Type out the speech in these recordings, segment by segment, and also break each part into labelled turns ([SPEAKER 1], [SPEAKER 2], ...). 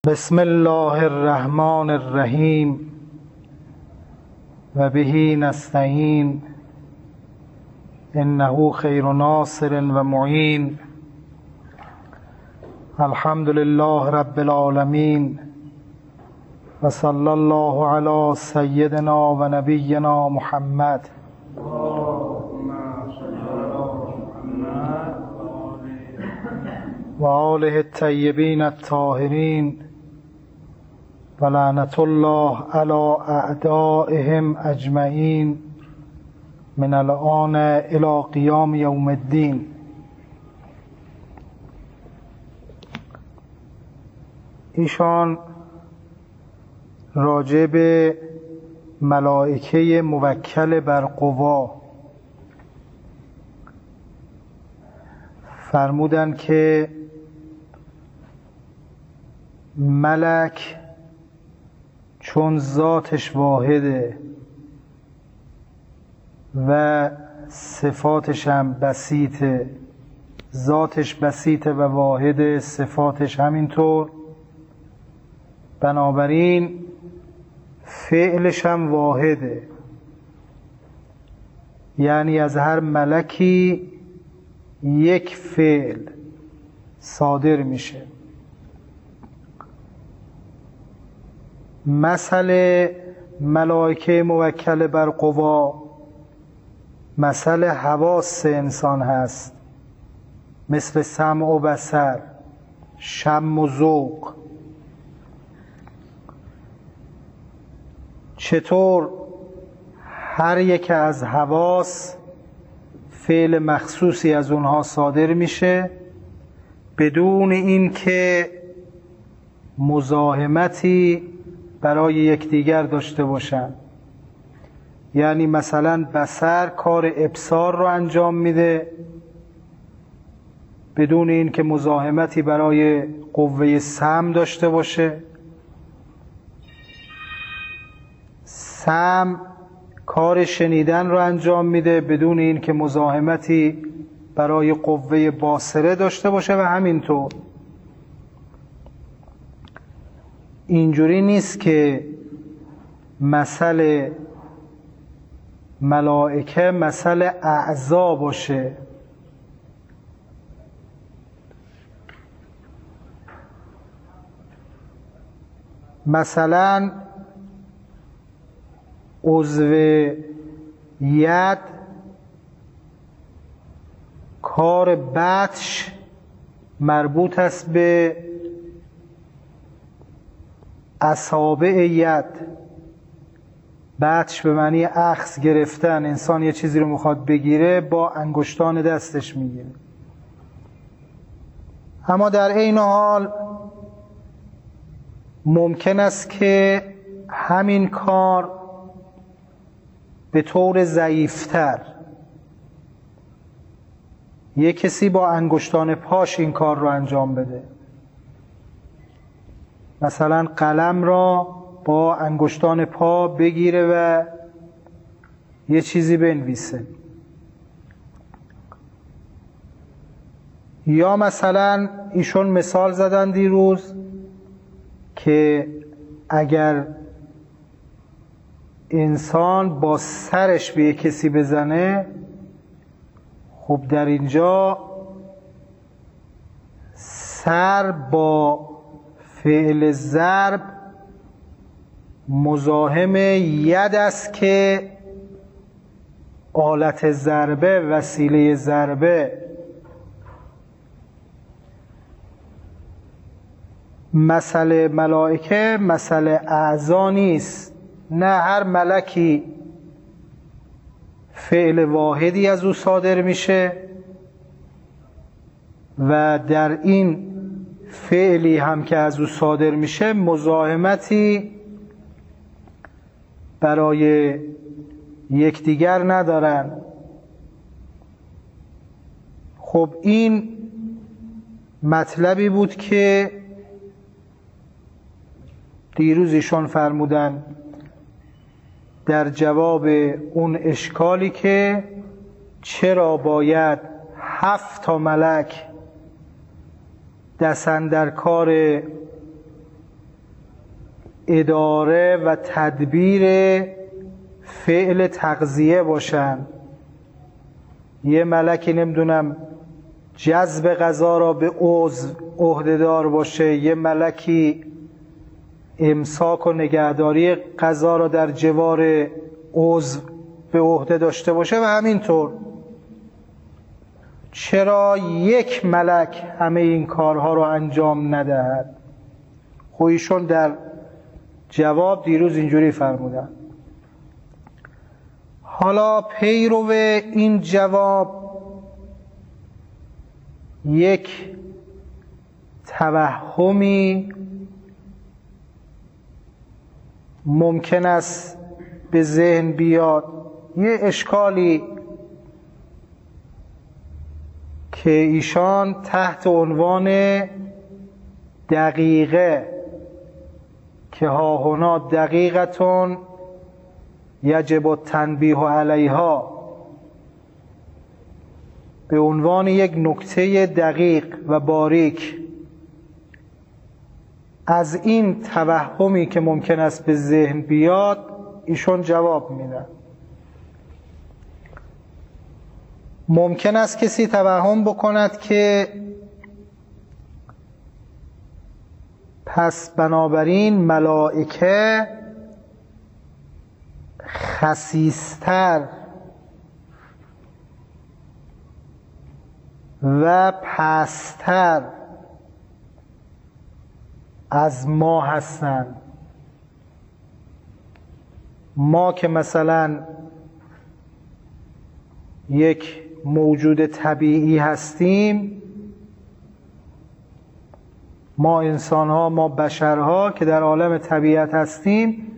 [SPEAKER 1] بسم الله الرحمن الرحیم و به نستعین انه خیر ناصر و معین. الحمد لله رب العالمین و صلی الله علی سیدنا و نبینا محمد و آله الطیبین الطاهرین و لعنت الله علی اعدائهم اجمعین من الآن الی قیام یوم الدین. ایشان راجع به ملائکه موکل بر قوا فرمودن که ملک چون ذاتش واحده و صفاتش هم بسیطه، ذاتش بسیطه و واحده، صفاتش همینطور، بنابراین فعلش هم واحده، یعنی از هر ملکی یک فعل صادر میشه. مثل ملائکه موکل بر قوا مثل حواس انسان هست، مثل سمع و بصر، شم و ذوق. چطور هر یک از حواس فعل مخصوصی از اونها صادر میشه بدون اینکه مزاحمتی برای یکدیگر داشته باشن. یعنی مثلا بصر کار ابصار رو انجام میده بدون اینکه مزاحمتی برای قوه سمع داشته باشه. سمع کار شنیدن رو انجام میده بدون اینکه مزاحمتی برای قوه باصره داشته باشه و همینطور. اینجوری نیست که مثل ملائکه مثل اعضا باشه. مثلا عضو ید کار بطش مربوط است به اصابع ید. بطش به معنی اخذ گرفتن، انسان یه چیزی رو میخواد بگیره با انگشتان دستش میگیره. اما در عین حال ممکن است که همین کار به طور ضعیفتر یه کسی با انگشتان پاش این کار رو انجام بده. مثلا قلم را با انگشتان پا بگیره و یه چیزی بنویسه. یا مثلا ایشون مثال زدن دیروز که اگر انسان با سرش به یک کسی بزنه، خب در اینجا سر با فعل ضرب مزاحم ید است که آلت ضربه، وسیله ضربه. مثل ملائکه مثل اعضا نیست. نه هر ملکی فعل واحدی از او صادر میشه و در این فعلی هم که از او صادر میشه مزاحمتی برای یکدیگر ندارن. خب این مطلبی بود که دیروز ایشان فرمودن در جواب اون اشکالی که چرا باید 7 تا ملک دست اندر کار اداره و تدبیر فعل تغذیه باشن. یه ملکی نمیدونم جذب غذا را به عضو عهده‌دار باشه، یه ملکی امساک و نگهداری غذا را در جوار عضو به عهده داشته باشه و همینطور. چرا یک ملک همه این کارها رو انجام ندهد؟ خب ایشون در جواب دیروز اینجوری فرمودن. حالا پیرو این جواب یک توهمی ممکن است به ذهن بیاد، یه اشکالی که ایشان تحت عنوان دقیقه که ها هنا دقیقتون یجب التنبیه علیها، به عنوان یک نکته دقیق و باریک از این توهمی که ممکن است به ذهن بیاد ایشون جواب میدن. ممکن است کسی توهم بکند که پس بنابراین ملائکه خسیستر و پستر از ما هستند. ما که مثلا یک موجود طبیعی هستیم، ما انسان‌ها، ما بشرها که در عالم طبیعت هستیم،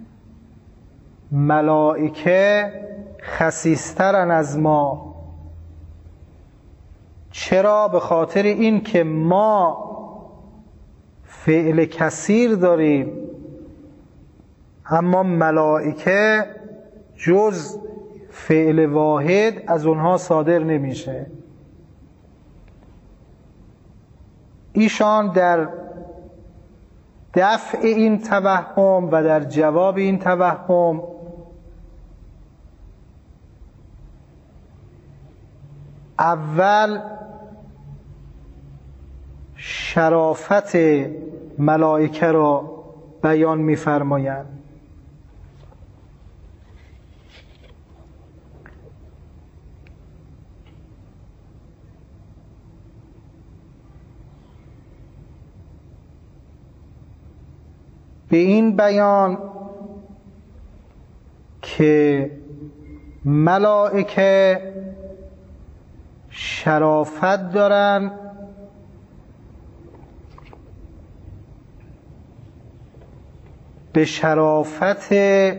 [SPEAKER 1] ملائکه خسیسترن از ما. چرا؟ به خاطر این که ما فعل کثیر داریم، اما ملائکه جز فعل واحد از اونها صادر نمیشه. ایشان در دفع این توهم و در جواب این توهم اول شرافت ملائکه را بیان می‌فرمایند. به این بیان که ملائکه شرافت دارن به شرافت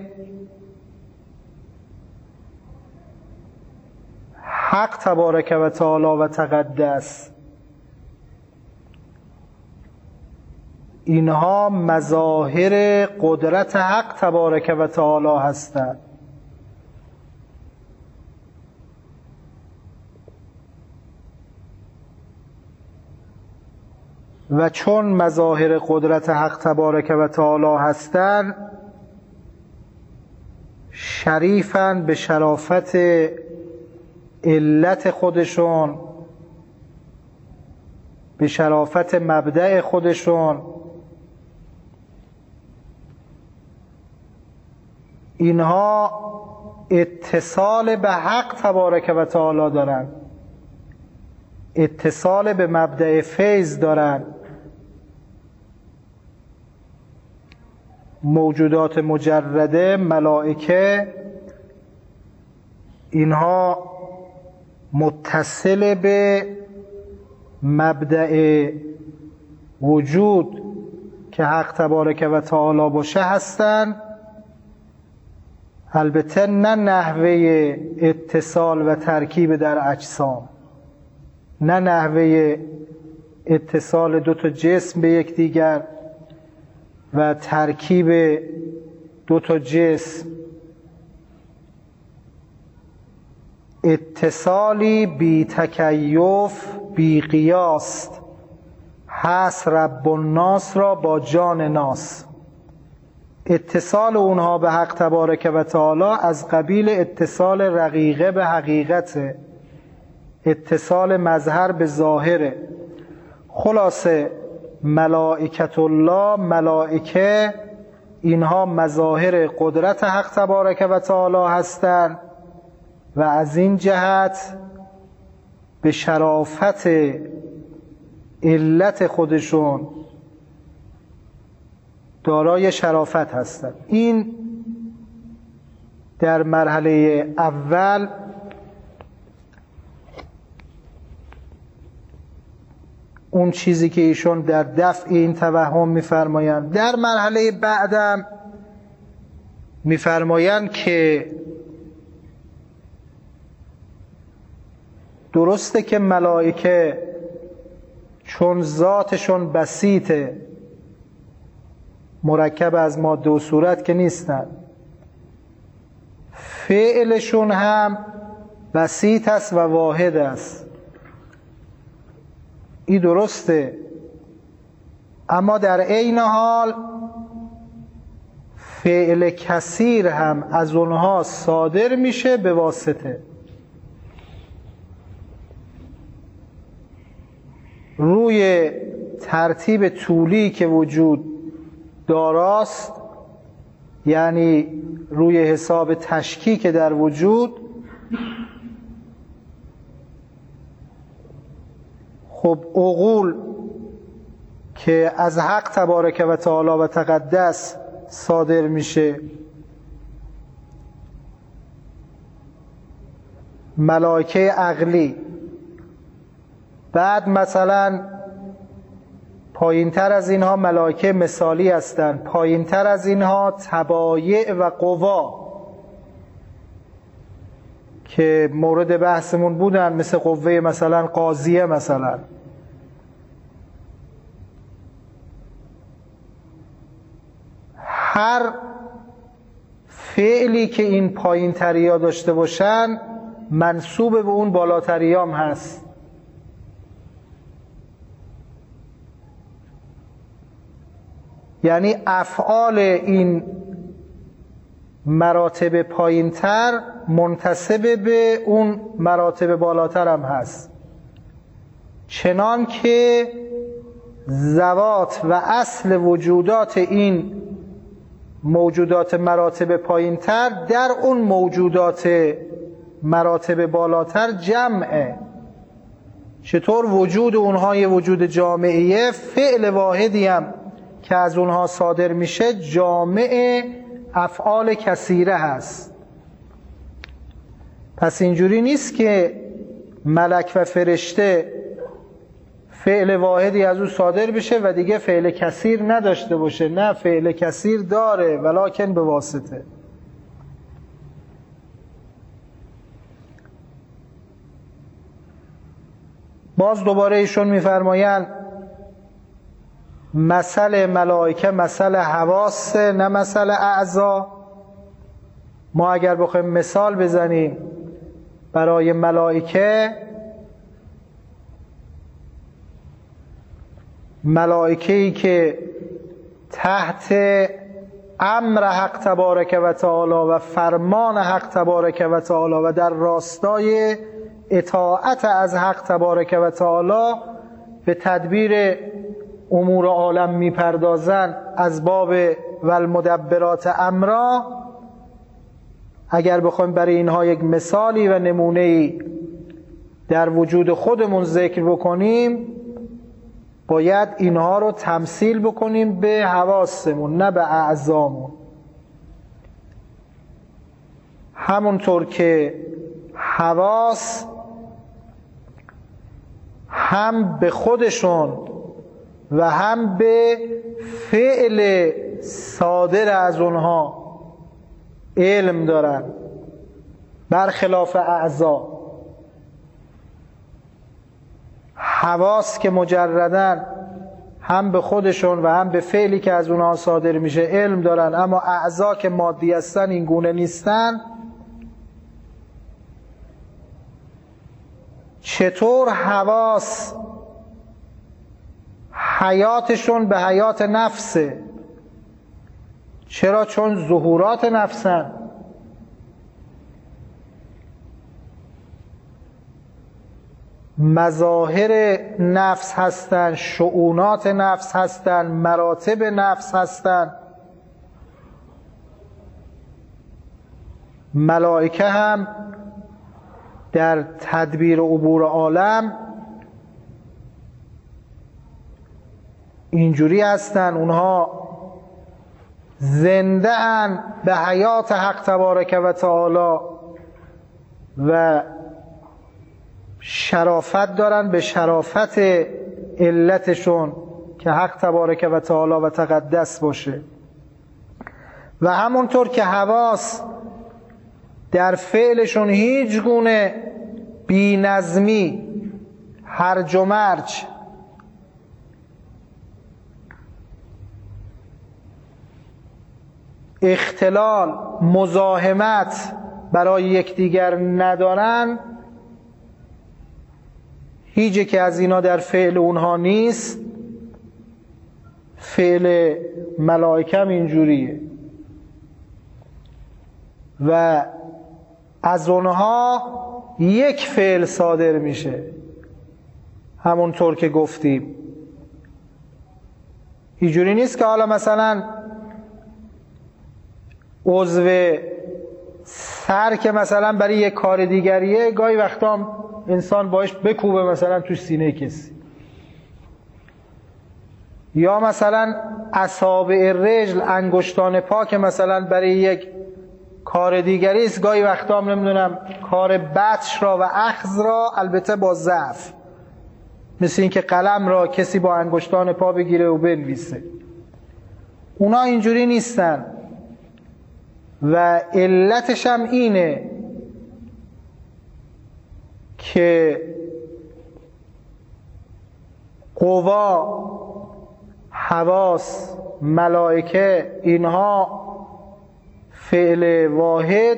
[SPEAKER 1] حق تبارک و تعالی و تقدس. اینها مظاهر قدرت حق تبارک و تعالی هستند و چون مظاهر قدرت حق تبارک و تعالی هستند، شریفن به شرافت علت خودشون، به شرافت مبدأ خودشون. اینها اتصال به حق تبارک و تعالی دارن، اتصال به مبدأ فیض دارن. موجودات مجرده، ملائکه، اینها متصل به مبدأ وجود که حق تبارک و تعالی باشه هستن. البته نه نحوه اتصال و ترکیب در اجسام، نه نحوه اتصال دو تا جسم به یکدیگر و ترکیب دو تا جسم، اتصالی بی تکیف بی قیاس هست رب الناس را با جان ناس. اتصال اونها به حق تبارک و تعالی از قبیل اتصال رقیقه به حقیقت، اتصال مظهر به ظاهره. خلاصه ملائکت الله، ملائکه، اینها مظاهر قدرت حق تبارک و تعالی هستند و از این جهت به شرافت علت خودشون دارای شرافت هستند. این در مرحله اول اون چیزی که ایشون در دفع این توهم می‌فرمایند. در مرحله بعدم می‌فرمایند که درسته که ملائکه چون ذاتشون بسیطه، مرکب از ماده و صورت که نیستن، فعلشون هم بسیط است و واحد است. این درسته، اما در عین حال فعل کثیر هم از اونها صادر میشه به واسطه. روی ترتیب طولی که وجود داراست، یعنی روی حساب تشکیک در وجود، خب عقول که از حق تبارک و تعالی و تقدس صادر میشه، ملائکه عقلی، بعد مثلا پایینتر از اینها ملائکه مثالی هستند، پایینتر از اینها تبایع و قوا که مورد بحثمون بودن، مثل قوه مثلا قاضیه. مثلا هر فعلی که این پایینتری ها داشته باشن منسوب به اون بالاتری هم هست. یعنی افعال این مراتب پایینتر منتسب به اون مراتب بالاتر هم هست، چنان که ذوات و اصل وجودات این موجودات مراتب پایینتر در اون موجودات مراتب بالاتر جمعه. چطور وجود اونها یه وجود جامعیه، فعل واحدی هم که از اونها صادر میشه جامع افعال کثیره هست. پس اینجوری نیست که ملک و فرشته فعل واحدی از او صادر بشه و دیگه فعل کثیر نداشته باشه. نه، فعل کثیر داره، ولکن به واسطه. باز دوباره ایشون میفرمایند مثل ملائکه مثل حواس، نه مثل اعضا. ما اگر بخوایم مثال بزنیم برای ملائکه، ملائکه‌ای که تحت امر حق تبارک و تعالی و فرمان حق تبارک و تعالی و در راستای اطاعت از حق تبارک و تعالی به تدبیر امور عالم میپردازن از باب والمدبرات امرا، اگر بخوایم برای اینها یک مثالی و نمونه‌ای در وجود خودمون ذکر بکنیم، باید اینها رو تمثیل بکنیم به حواسمون، نه به اعضامون. همونطور که حواس هم به خودشون و هم به فعل صادر از اونها علم دارن، برخلاف اعضا. حواس که مجردن هم به خودشون و هم به فعلی که از اونها صادر میشه علم دارن، اما اعضا که مادی هستن این گونه نیستن. چطور حواس حیاتشون به حیات نفسه، چرا؟ چون ظهورات نفسن. مظاهر نفس هستن، شؤونات نفس هستن، مراتب نفس هستن. ملائکه هم در تدبیر عبور عالم اینجوری هستن، اونها زنده ان به حیات حق تبارک و تعالی و شرافت دارن به شرافت علتشون که حق تبارک و تعالی و تقدس باشه. و همونطور که حواس در فعلشون هیچ گونه بی نظمی، هرج و مرج، اختلال، مزاحمت برای یکدیگر ندارن، هیچ که از اینا در فعل اونها نیست. فعل ملائکه هم اینجوریه و از اونها یک فعل صادر میشه، همونطور که گفتیم. اینجوری نیست که حالا مثلا عضو سر که مثلا برای یک کار دیگریه گاهی وقتا انسان باش بکوبه مثلا تو سینه کسی، یا مثلا اصابع رجل، انگشتان پا که مثلا برای یک کار دیگری است، گاهی وقتا نمیدونم کار بطش را و اخذ را، البته با ضعف، مثل این که قلم را کسی با انگشتان پا بگیره و بنویسه. اونا اینجوری نیستن و علتش هم اینه که قوا، حواس، ملائکه، اینها فعل واحد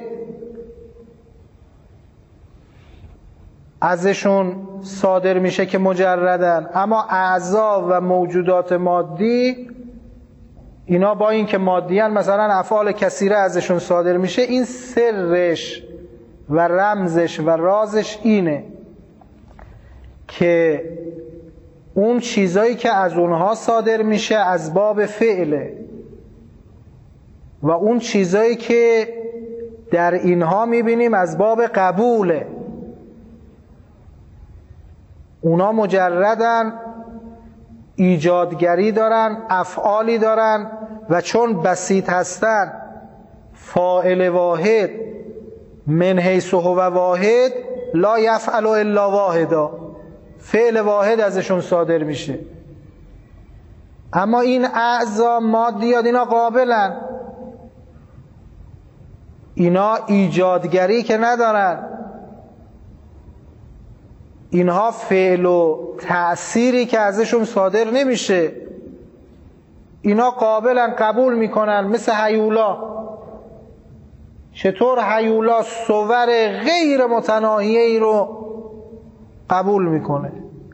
[SPEAKER 1] ازشون صادر میشه که مجردن، اما اعضا و موجودات مادی اینا با این که مادیان مثلا افعال کثیره ازشون صادر میشه. این سرش و رمزش و رازش اینه که اون چیزایی که از اونها صادر میشه از باب فعله و اون چیزایی که در اینها میبینیم از باب قبوله. اونا مجردن، ایجادگری دارن، افعالی دارن و چون بسیط هستن، فاعل واحد من حیث هو واحد لا یفعل الا واحدا، فعل واحد ازشون صادر میشه. اما این اعضا مادیات اینا قابلن، اینا ایجادگری که ندارن، اینها فعل و تأثیری که ازشون صادر نمیشه، اینا قابلن، قبول میکنن. مثل هیولا. چطور هیولا صور غیر متناهیه ای رو قبول میکنه؟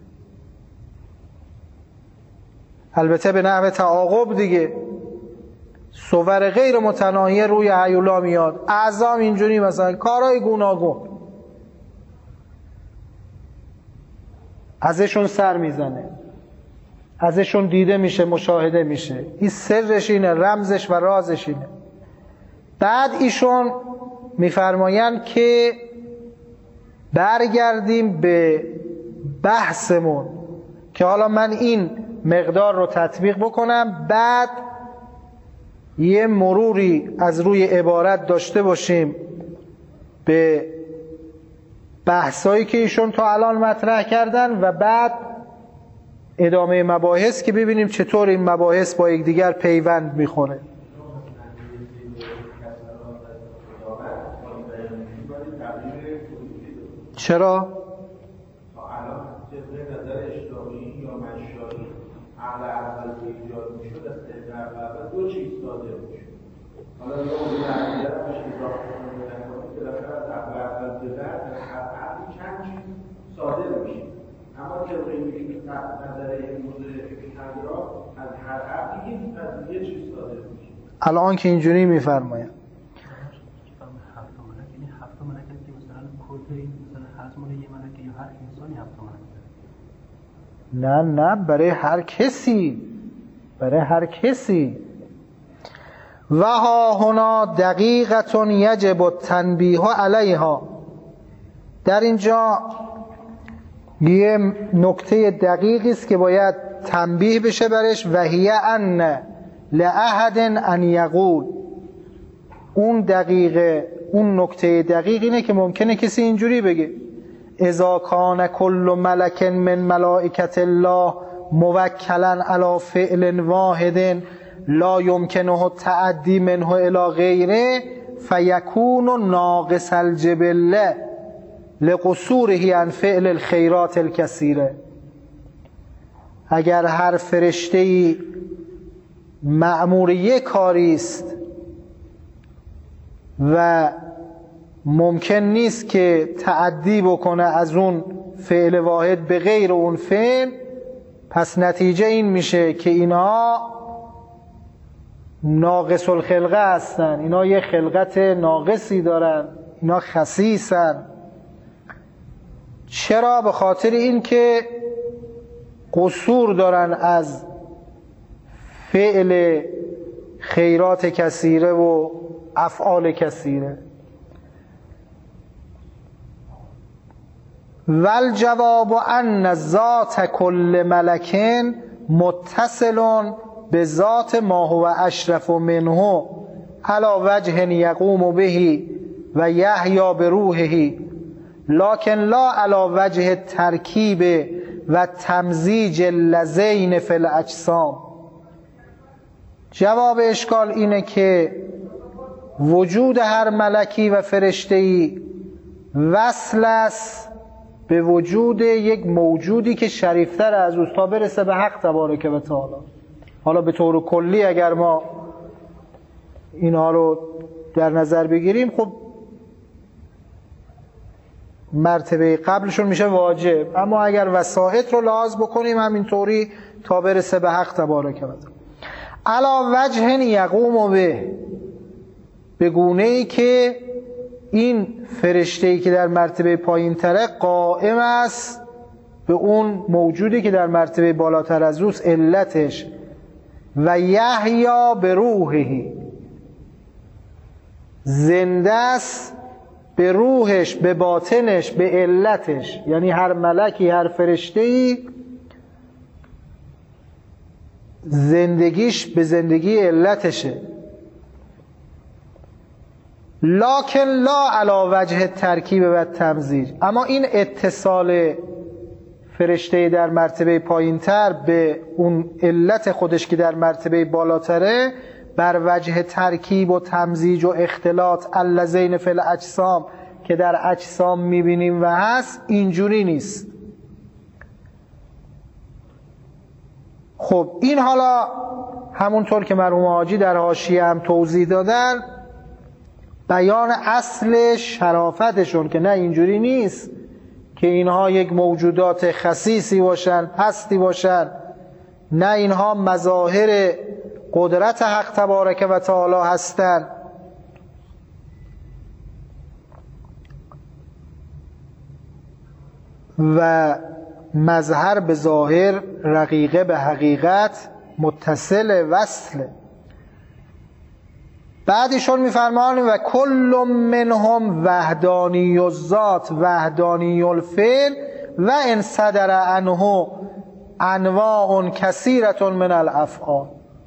[SPEAKER 1] البته به نحو تعاقب دیگه، صور غیر متناهیه روی هیولا میاد، اعضام اینجوری، مثلا کارهای گوناگون ازشون سر میزنه، ازشون دیده میشه، مشاهده میشه. این سرش اینه، رمزش و رازش اینه. بعد ایشون میفرمایند که برگردیم به بحثمون که حالا من این مقدار رو تطبیق بکنم، بعد یه مروری از روی عبارت داشته باشیم به بحثایی که ایشون تا الان مطرح کردن و بعد ادامه مباحث که ببینیم چطور این مباحث با یکدیگر پیوند میخوره. چرا؟
[SPEAKER 2] تا الان جزء نظر اجتماعی یا منشایی عقل اول که ایجاد میشد از طریق عقل اول دو چیز صادر میشد. حالا یه اون عقیده رو میشه اضافه کنید که بالاخره از عقل اول به بعد از هر عقلی چند چیز صادر میشه. اما طبق اینکه نظر امروز تقدیرات از هر عقلی یه چیز صادر میشه.
[SPEAKER 1] الان که اینجوری میفرماید نه برای هر کسی، برای هر کسی. و ها هنا دقیقة یجب التنبیه علیها. در اینجا یه نکته دقیقی است که باید تنبیه بشه برش. و هی ان لأحد ان یقول. اون نکته دقیق اینه که ممکنه کسی اینجوری بگه اذا کان کل ملک من ملائکت الله موکلا علی فعل واحد لا یمکنه التعدی منه الی غیره فیکون ناقص الجبله لقصوره عن فعل الخیرات الکثیره. اگر هر فرشته‌ای مأمور یک کاری است و ممکن نیست که تعدی بکنه از اون فعل واحد به غیر اون فعل، پس نتیجه این میشه که اینها ناقص الخلقه هستن، اینا یه خلقت ناقصی دارن، اینا خسیسن. چرا؟ به خاطر این که قصور دارن از فعل خیرات کثیره و افعال کثیره. والجواب ان ذات کل ملک متصل به ذات ما هو اشرف منه علی وجه یقوم به و یحیی بروحه لکن لا علی وجه ترکیب و تمزیج اللذین فی الاجسام. جواب اشکال اینه که وجود هر ملکی و فرشته‌ای وصل است به وجود یک موجودی که شریفتر از اوست تا برسه به حق تبارک و تعالی. حالا به طور کلی اگر ما اینها رو در نظر بگیریم، خب مرتبه قبلشون میشه واجب، اما اگر وسائط رو لحاظ بکنیم همینطوری تا برسه به حق تبارک و تعالی. علی وجه یقوم به گونه‌ای که این فرشته‌ای که در مرتبه پایین تره قائم است به اون موجودی که در مرتبه بالاتر از اوست، علتش. و یحیی به روحه، زنده است به روحش، به باطنش، به علتش. یعنی هر ملکی، هر فرشته‌ای زندگیش به زندگی علتشه. لکن لا علی وجه ترکیب و تمزیج. اما این اتصال فرشته در مرتبه پایینتر به اون علت خودش که در مرتبه بالاتره بر وجه ترکیب و تمزیج و اختلاط اللذین فی الاجسام که در اجسام میبینیم و هست، اینجوری نیست. خب این حالا همونطور که مرحوم حاجی در حاشیه هم توضیح دادن، بیان اصل شرافتشون که نه اینجوری نیست که اینها یک موجودات خسیسی باشن، پستی باشن، نه اینها مظاهر قدرت حق تبارک و تعالی هستن. و مظهر به ظاهر، رقیقه به حقیقت، متصل وصله. بعدشون میفرمایند و کل منهم وحدانی الذات وحدانی الفعل و ان صدر عنه انواع کثیرة من الافعال.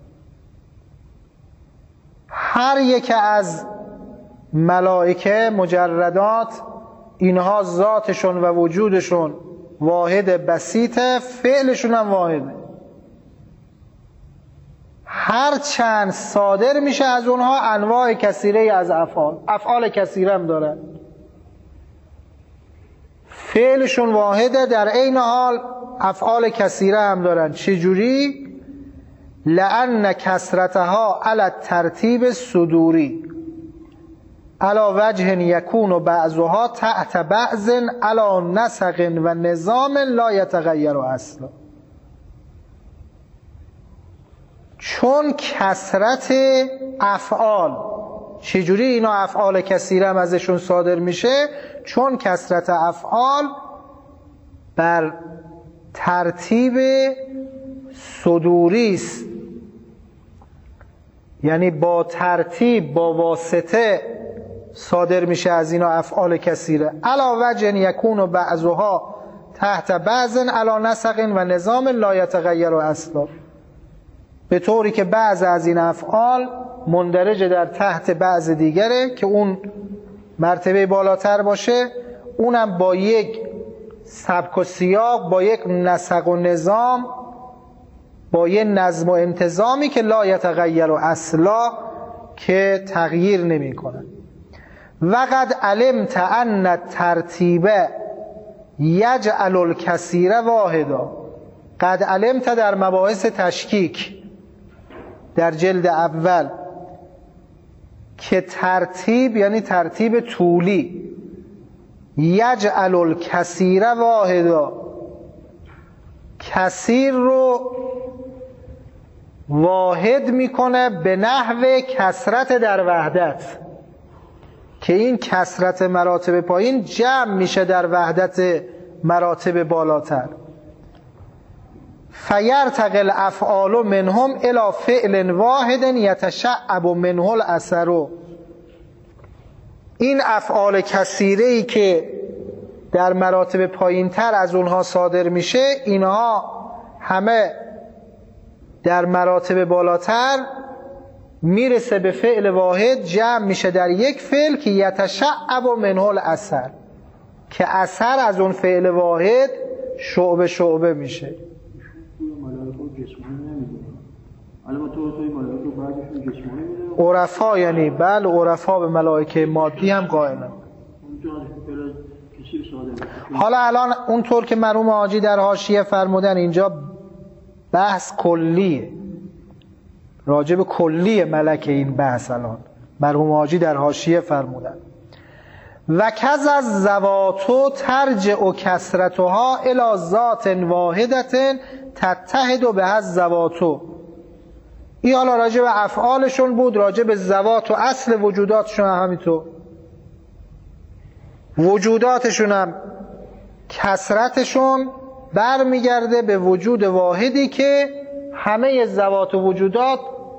[SPEAKER 1] هر یک از ملائکه مجردات، اینها ذاتشون و وجودشون واحد بسیطه، فعلشون هم واحده. هر چند صادر میشه از اونها انواع کثیره از افعال کثیره هم دارن. فعلشون واحده، در عین حال افعال کثیره هم دارن. چجوری؟ لأن کثرتها علی الترتیب صدوری علی وجه یکون بعضها تحت بعض علی نسق و نظام لا یتغیر اصلا. چون کثرت افعال. چجوری اینا افعال کثیره هم ازشون صادر میشه؟ چون کثرت افعال بر ترتیب صدوری است، یعنی با ترتیب، با واسطه صادر میشه از اینا افعال کثیره. علا وجه یکون بعضها تحت بعض علا نسق و نظام لا یتغیر اصلا، به طوری که بعض از این افعال مندرج در تحت بعض دیگره که اون مرتبه بالاتر باشه، اونم با یک سبک و سیاق، با یک نسق و نظام، با یک نظم و انتظامی که لا یتغیر اصلا، که تغییر نمی کنن. وقد علمت ان ترتیب یجعل الکثیر واحدا. قد علمت در مباحث تشکیک در جلد اول که ترتیب یعنی ترتیب طولی، یجعل الکثیر واحدا، کثیر رو واحد میکنه به نحو کثرت در وحدت، که این کثرت مراتب پایین جمع میشه در وحدت مراتب بالاتر. فیرتقی الافعال منهم الی فعل واحد یتشعب منه الاثر. این افعال کثیره‌ای که در مراتب پایینتر از اونها صادر میشه، اینها همه در مراتب بالاتر میرسه به فعل واحد، جمع میشه در یک فعل که یتشعب منه الاثر، که اثر از اون فعل واحد شعبه شعبه میشه. عرفا یعنی بله، عرفا به ملائکه مادی هم قائلن. حالا الان اونطور که مرحوم حاجی در حاشیه فرمودن، اینجا بحث کلیه، راجع به کلی ملک این بحث الان مرحوم حاجی در حاشیه فرمودن. و کذ از ذواتو ترجع و کثرتها الی ذات واحدت تتحد به از ذواتو. این حالا راجع به افعالشون بود، راجع به ذوات و اصل وجوداتشون هم همینطور. وجوداتشون هم کثرتشون برمیگرده به وجود واحدی که همه ذوات و وجودات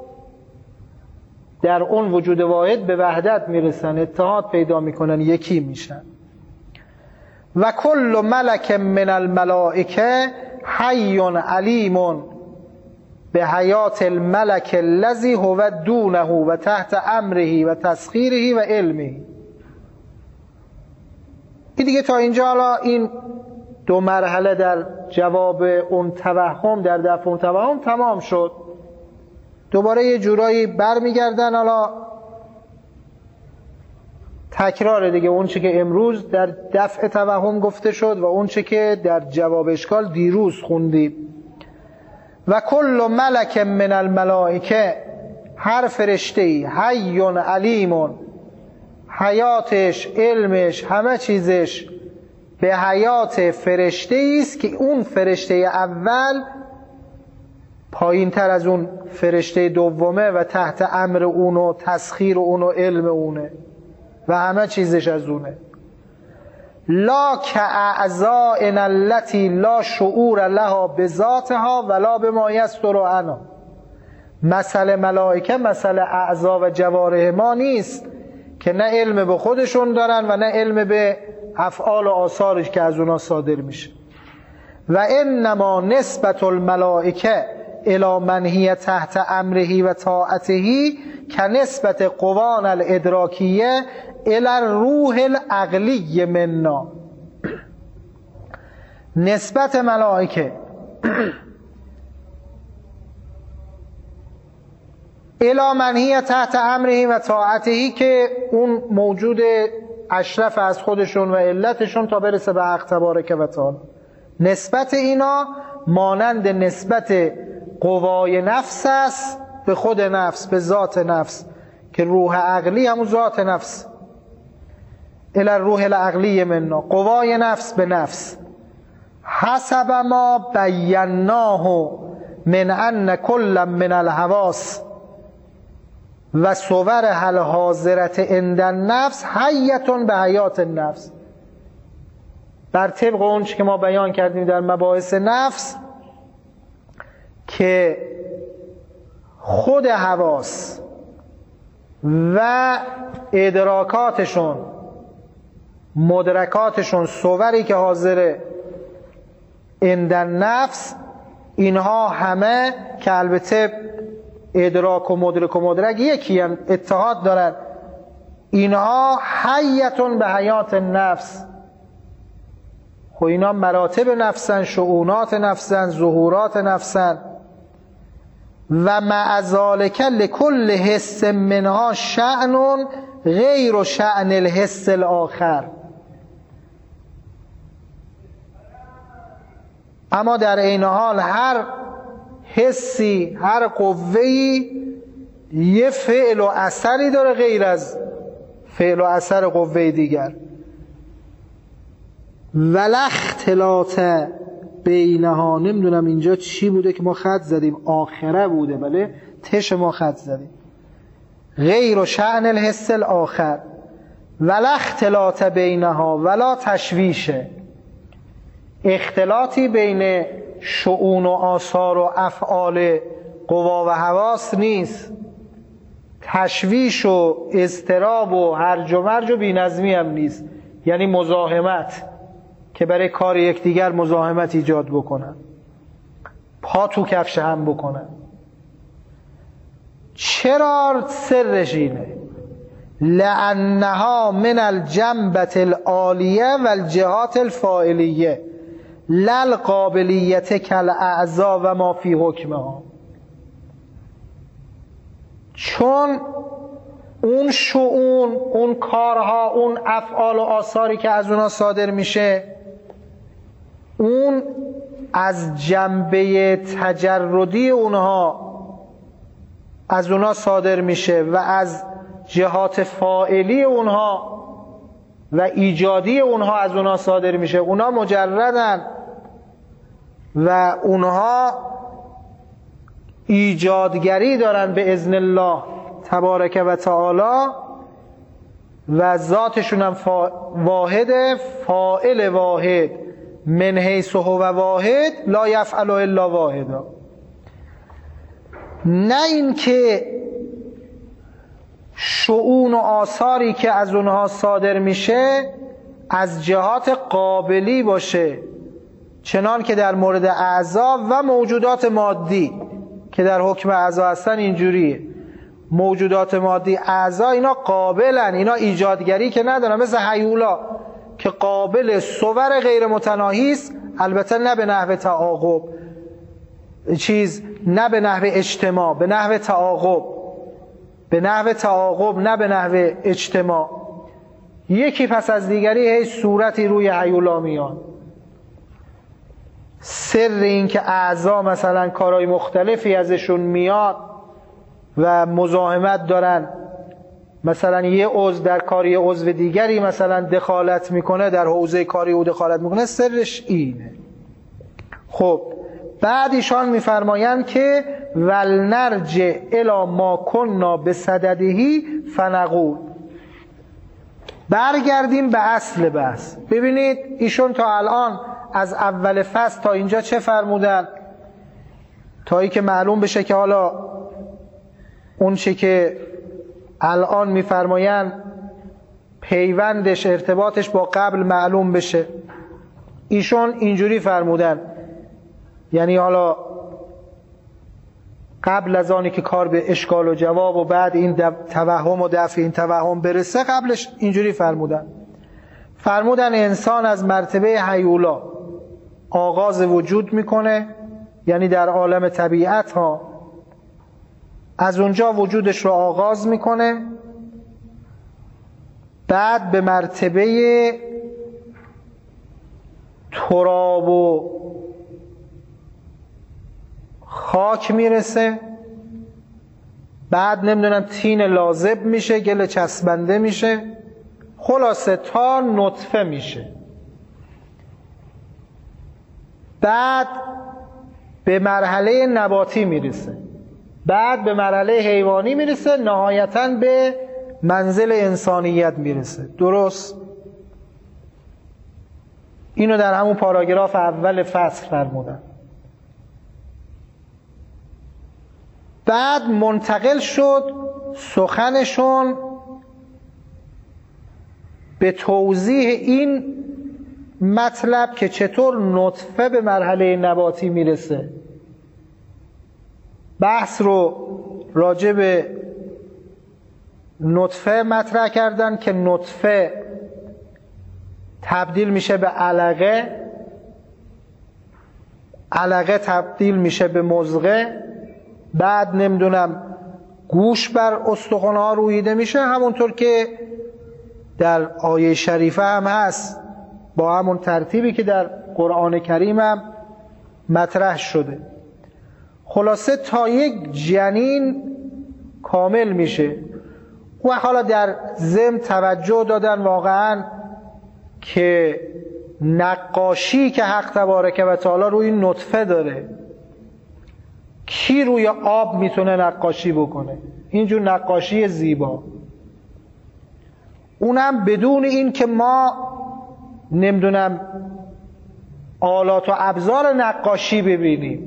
[SPEAKER 1] در اون وجود واحد به وحدت میرسن، اتحاد پیدا میکنن، یکی میشن. و کل ملک من الملائکه حی علیم به حیات الملک الذی هو دونه و تحت امره و تسخیره و علمه. این دیگه تا اینجا حالا این دو مرحله در جواب اون توهم، در دفع اون توهم تمام شد. دوباره یه جورایی برمیگردن، حالا تکرار دیگه اون چه که امروز در دفع توهم گفته شد و اون چه که در جواب اشکال دیروز خوندیم. و کل ملک من الملائکه، هر فرشته‌ای، حی علیم، حیاتش، علمش، همه چیزش به حیات فرشته‌ای است که اون فرشته اول پایین تر از اون فرشته دومه و تحت امر اون و تسخیر اون و علم اونه و همه چیزش از اونه. لا کاعضائنا التي لا شعور لها بذاتها ولا بما یصدر عنها. مسئله ملائکه مسئله اعضا و جوارح ما نیست که نه علم به خودشون دارن و نه علم به افعال و آثارش که از اونا صادر میشه. و انما نسبت الملائکه الی من هی تحت امره و طاعته که نسبت قوان الادراکیه الی الروح العقلی منا. نسبت ملائکه الی من هی تحت امره و طاعته، که اون موجود اشرف از خودشون و علتشون تا برسه به حق تبارک و تعالی، نسبت اینا مانند نسبت قوای نفس است به خود نفس، به ذات نفس، که روح عقلی همون ذات نفس. الی الروح العقلی منا، قوای نفس به نفس. حسب ما بیناه من ان کل من الحواس و صورها الحاضرة عند النفس حیة به حیات النفس. بر طبق اون چی که ما بیان کردیم در مباحث نفس که خود حواس و ادراکاتشون، مدرکاتشون، صوری که حاضر عند النفس، اینها همه که البته ادراک و مدرک یکی هم، اتحاد دارن، اینها حیتون به حیات النفس. خب اینا مراتب نفسن، شؤونات نفسن، ظهورات نفسن. و مع ذلک لکل حس منها شأن غیر شأن الحس الاخر. اما در این حال هر حسی، هر قوه‌ای یه فعل و اثری داره غیر از فعل و اثر قوه دیگر. ولا اختلاط بینها. نمیدونم اینجا چی بوده که ما خط زدیم، آخره بوده، بله تش ما خط زدیم. غیر شأن الحس الاخر ولا اختلاط بینها ولا تشویشه. اختلاطی بین شؤون و آثار و افعال قوا و حواس نیست. تشویش و اضطراب و هرج و مرج و بی‌نظمی هم نیست، یعنی مزاحمت که برای کار یکدیگر مزاحمت ایجاد بکنن، پا تو کفش هم بکنن. چرا سرش اینه؟ لأنها من الجنبة العالیه و الجهات الفاعلیه لا القابلیت کالاعضاء و ما فی حکمها. چون اون شؤون، اون کارها، اون افعال و آثاری که از اونها صادر میشه، اون از جنبه تجردی اونها از اونها صادر میشه و از جهات فاعلی اونها و ایجادی اونها از اونها صادر میشه. اونها مجردن و اونها ایجادگری دارن به اذن الله تبارک و تعالی و ذاتشون هم واحده، فاعل واحد، من حیث هو واحد لا یفعل الا واحدا. نه این که شؤون و آثاری که از اونها صادر میشه از جهات قابلی باشه، چنان که در مورد اعضا و موجودات مادی که در حکم اعضا هستن اینجوریه. موجودات مادی، اعضا، اینا قابلن، اینا ایجادگری که ندارن، مثل هیولا که قابل صور غیر متناهی است، البته نه به نحو تعاقب، نه به نحو اجتماع، به نحو تعاقب، به نحو تعاقب، نه به نحو اجتماع. یکی پس از دیگری هی صورتی روی هیولا میان. سر این که اعضا مثلا کارهای مختلفی ازشون میاد و مزاحمت دارن، مثلا یه عضو در کاری عضو دیگری مثلا دخالت میکنه، در حوزه کاری او دخالت میکنه، سرش اینه. خب بعد ایشان میفرمایند که ولنرجع الی ما کنا بصددهی فنقول. برگردیم به اصل بحث. ببینید ایشون تا الان از اول فصل تا اینجا چه فرمودن، تا ای که معلوم بشه که حالا اون چه که الان میفرمایند پیوندش، ارتباطش با قبل معلوم بشه. ایشون اینجوری فرمودن، یعنی حالا قبل از آنی که کار به اشکال و جواب و بعد این توهم و دفع این توهم برسه، قبلش اینجوری فرمودن انسان از مرتبه هیولا آغاز وجود میکنه، یعنی در عالم طبیعت ها از اونجا وجودش رو آغاز میکنه، بعد به مرتبه تراب و خاک میرسه، بعد نمیدونم طین لازب میشه، گل چسبنده میشه، خلاصه تا نطفه میشه. بعد به مرحله نباتی میرسه. بعد به مرحله حیوانی میرسه، نهایتاً به منزل انسانیت میرسه. درست؟ اینو در همون پاراگراف اول فصل فرمودن. بعد منتقل شد سخنشون به توضیح این مطلب که چطور نطفه به مرحله نباتی میرسه. بحث رو راجع به نطفه مطرح کردن که نطفه تبدیل میشه به علقه، علقه تبدیل میشه به مضغه، بعد نمیدونم گوش بر استخوان‌ها رویده میشه، همونطور که در آیه شریفه هم هست، با همون ترتیبی که در قرآن کریم هم مطرح شده. خلاصه تا یک جنین کامل میشه. و حالا در ضمن توجه دادن واقعا که نقاشی که حق تبارک و تعالی روی نطفه داره، کی روی آب میتونه نقاشی بکنه؟ اینجور نقاشی زیبا، اونم بدون این که ما نمیدونم آلات و ابزار نقاشی ببینیم.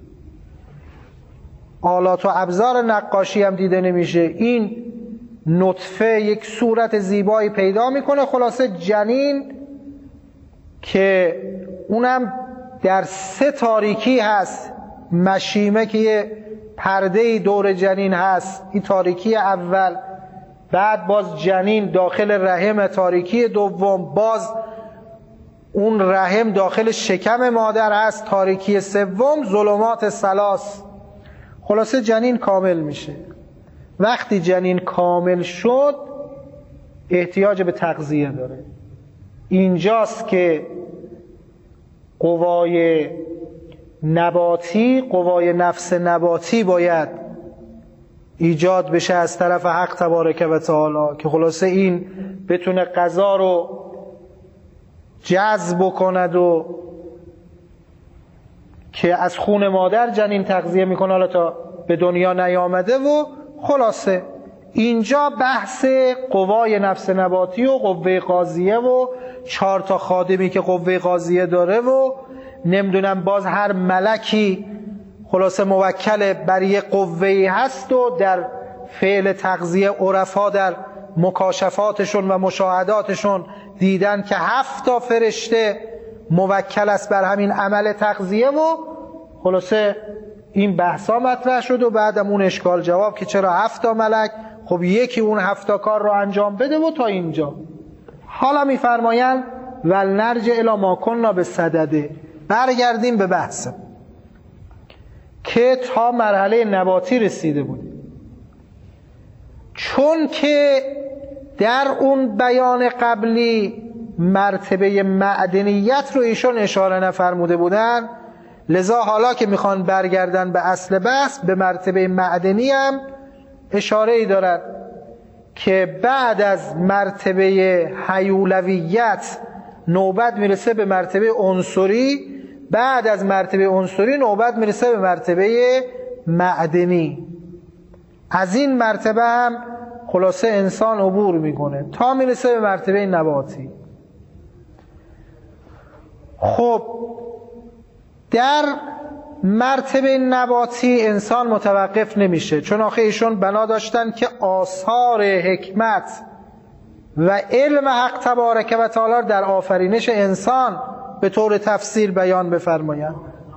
[SPEAKER 1] آلات و ابزار نقاشی هم دیده نمیشه. این نطفه یک صورت زیبایی پیدا میکنه. خلاصه جنین که اونم در 3 تاریکی هست، مشیمه که یه پرده دور جنین هست، این تاریکی اول، بعد باز جنین داخل رحم تاریکی دوم، باز اون رحم داخل شکم مادر هست تاریکی سوم، ظلمات 3. خلاصه جنین کامل میشه. وقتی جنین کامل شد احتیاج به تغذیه داره. اینجاست که قوای نباتی، قوای نفس نباتی باید ایجاد بشه از طرف حق تبارک و تعالی که خلاصه این بتونه غذا رو جذب کند و که از خون مادر جنین تغذیه میکنه حالا تا به دنیا نیامده. و خلاصه اینجا بحث قوای نفس نباتی و قوه قاضیه و 4 تا خادمی که قوه قاضیه داره و نمیدونم باز هر ملکی خلاصه موکل بر یه قوه‌ای هست و در فعل تغذیه عرفا در مکاشفاتشون و مشاهداتشون دیدن که 7 تا فرشته موکل است بر همین عمل تغذیه. و خلاصه این بحثا مطرح شد و بعدم اون اشکال جواب که چرا 7 تا ملک، خب یکی اون 7 تا کار رو انجام بده. و تا اینجا حالا میفرمایند ولنرجع الی ما کنا بصدده، برگردیم به بحث که تا مرحله نباتی رسیده بودیم. چون که در اون بیان قبلی مرتبه معدنیت رو ایشون اشاره نفرموده بودن، لذا حالا که میخوان برگردن به اصل بحث به مرتبه معدنی هم اشاره ای دارد که بعد از مرتبه هیولویت نوبت میرسه به مرتبه عنصری، بعد از مرتبه عنصری نوبت میرسه به مرتبه معدنی. از این مرتبه هم خلاصه انسان عبور میکنه تا میرسه به مرتبه نباتی. خب در مرتبه نباتی انسان متوقف نمیشه، چون آخه ایشون بنا داشتن که آثار حکمت و علم حق تبارک و تعالی در آفرینش انسان به طور تفصیل بیان بفرمایند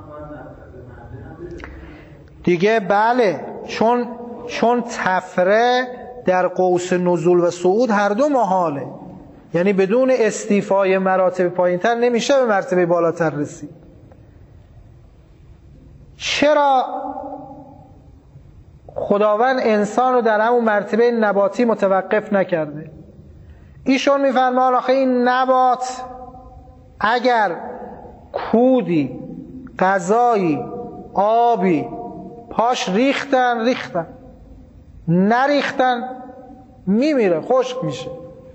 [SPEAKER 1] دیگه. بله، چون تفره در قوس نزول و صعود هر دو محاله، یعنی بدون استیفای مراتب پایینتر نمیشه به مرتبه بالاتر رسید. چرا خداوند انسان رو در همون مرتبه نباتی متوقف نکرده؟ ایشون میفرمان آخه این نبات اگر کودی، غذایی، آبی پاش ریختن نریختن میمیره، خشک میشه.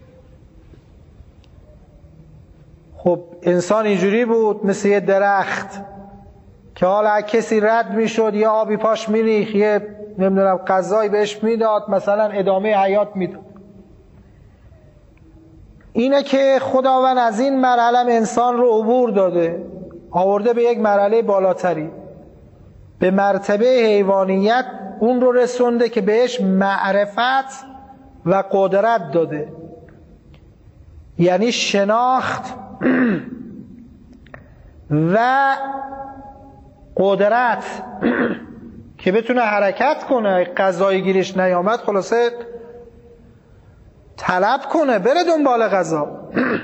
[SPEAKER 1] خب انسان اینجوری بود مثل یه درخت که حالا کسی رد میشد یه آبی پاش میریخت، یه نمیدونم غذایی بهش میداد، مثلا ادامه حیات میداد. اینه که خداوند از این مرحله انسان رو عبور داده، آورده به یک مرحله بالاتری، به مرتبه حیوانیت اون رو رسونده که بهش معرفت و قدرت داده، یعنی شناخت و قدرت که بتونه حرکت کنه، غذای گیرش نیامد خلاصه طلب کنه، بره دنبال غذا.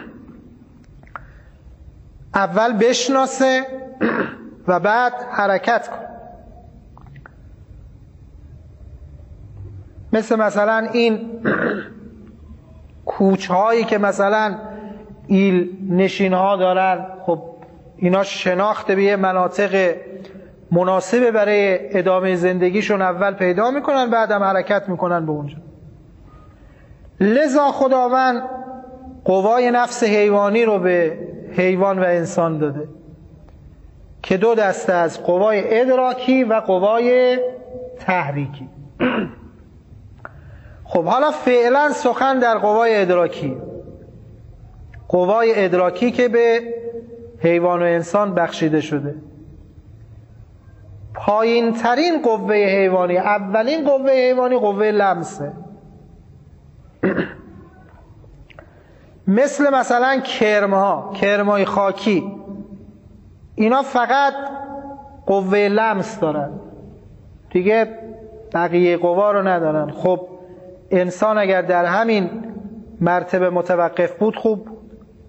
[SPEAKER 1] اول بشناسه و بعد حرکت کنه. مثلا این کوچهایی که مثلا ایل نشین ها دارن، خب اینا شناخت به یه مناطق مناسبه برای ادامه زندگیشون اول پیدا میکنن، بعدم حرکت میکنن به اونجا. لذا خداوند قوای نفس حیوانی رو به حیوان و انسان داده که دو دسته از قوای ادراکی و قوای تحریکی. خب حالا فعلا سخن در قوای ادراکی. قوای ادراکی که به حیوان و انسان بخشیده شده. پایین ترین قوه حیوانی، اولین قوه حیوانی قوه لمسه. مثلا کرم‌های خاکی، اینا فقط قوه لمس دارن، دیگه بقیه قوا رو ندارن. خب انسان اگر در همین مرتبه متوقف بود خوب بود.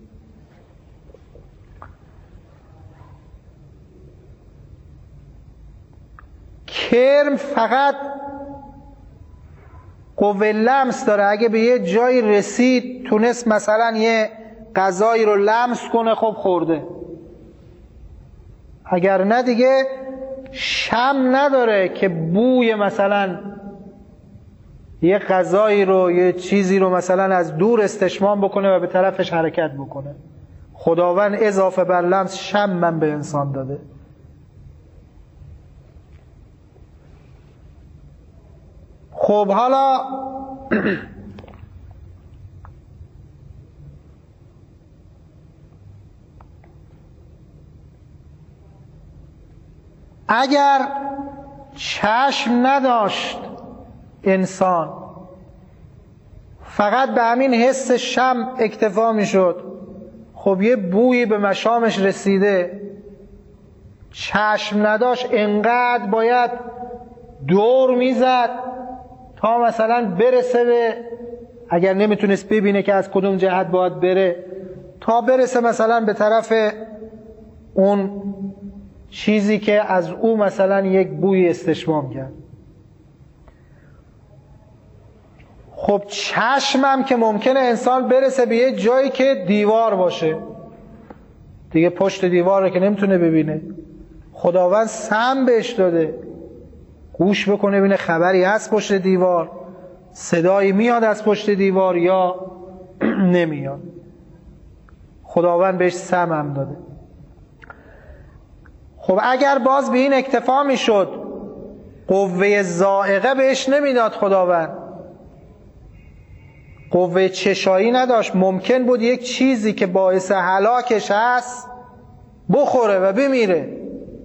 [SPEAKER 1] کرم فقط قوه لمس داره، اگه به یه جایی رسید تونست مثلا یه غذایی رو لمس کنه، خب خورده، اگر نه دیگه شم نداره که بوی مثلا یه غذایی رو، یه چیزی رو مثلا از دور استشمام بکنه و به طرفش حرکت بکنه. خداوند اضافه بر لمس شم من به انسان داده. خب حالا اگر چشم نداشت انسان، فقط به همین حس شم اکتفا میشد، خب یه بویی به مشامش رسیده، چشم نداشت، انقدر باید دور میزد تا مثلا برسه به، اگر نمیتونست ببینه که از کدوم جهت باید بره، تا برسه مثلا به طرف اون چیزی که از او مثلا یک بوی استشمام کرد. خب چشمم که ممکنه انسان برسه به یه جایی که دیوار باشه، دیگه پشت دیوار رو که نمیتونه ببینه، خداوند سمع بهش داده، گوش بکنه ببینه خبری هست پشت دیوار، صدایی میاد از پشت دیوار یا نمیاد. خداوند بهش سمع هم داده. خب اگر باز به این اکتفا میشد، قوه ذائقه بهش نمیداد خداوند، قوه چشایی نداشت، ممکن بود یک چیزی که باعث هلاکش هست بخوره و بمیره.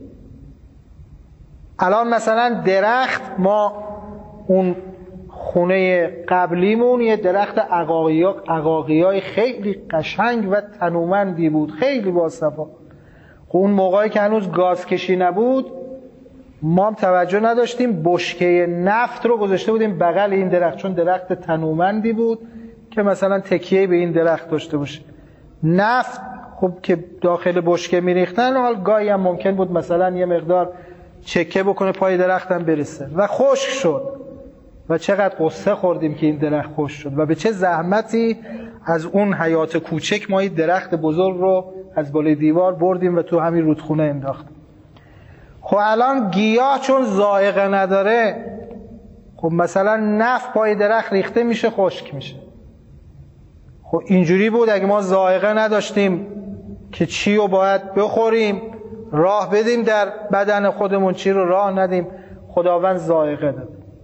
[SPEAKER 1] الان مثلا درخت، ما اون خونه قبلیمون یه درخت عقاقیای خیلی قشنگ و تنومندی بود، خیلی باصفا. اون موقعی که هنوز گاز کشی نبود، ما هم توجه نداشتیم، بشکه نفت رو گذاشته بودیم بغل این درخت، چون درخت تنومندی بود که مثلا تکیه به این درخت داشته باشه. نفت خب که داخل بشکه میریختن، حال گاهی هم ممکن بود مثلا یه مقدار چکه بکنه پای درخت هم برسه و خشک شد و چقدر قصه خوردیم که این درخت خشک شد و به چه زحمتی از اون حیات کوچک ما این درخت بزرگ رو از بالای دیوار بردیم و تو همین رودخونه انداختیم. خب الان گیاه چون ذائقه نداره، خب مثلا نفت پای درخت ریخته میشه، خشک میشه. خب اینجوری بود اگه ما ذائقه نداشتیم که چی رو باید بخوریم، راه بدیم در بدن خودمون، چی رو راه ندیم، خداوند ذائقه داد.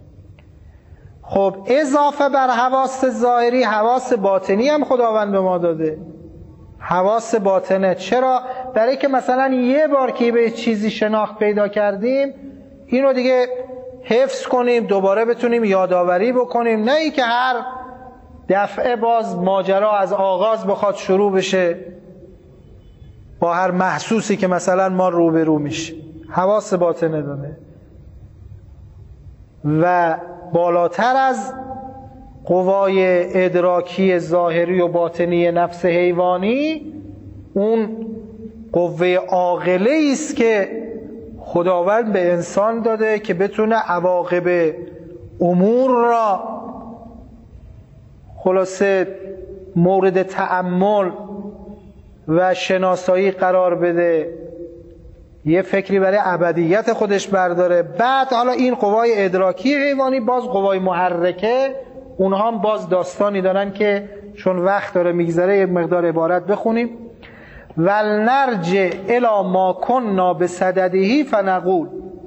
[SPEAKER 1] خب اضافه بر حواس ظاهری، حواس باطنی هم خداوند به ما داده. حواس باطنه چرا؟ برای که مثلا یه بار که به چیزی شناخت پیدا کردیم اینو دیگه حفظ کنیم، دوباره بتونیم یادآوری بکنیم، نه ای که هر دفعه باز ماجرا از آغاز بخواد شروع بشه با هر محسوسی که مثلا ما روبرو میشه. حواس باطنه داده و بالاتر از قوای ادراکی ظاهری و باطنی نفس حیوانی اون قوه عاقله است که خداوند به انسان داده که بتونه عواقب امور را خلاصه مورد تأمل و شناسایی قرار بده، یه فکری برای ابدیت خودش برداره. بعد حالا این قوای ادراکی حیوانی باز قوای محرکه، اونها هم باز داستانی دارن که چون وقت داره میگذره یه مقدار عبارت بخونیم. ولنرجع الی ما کنا بصدده فنقول.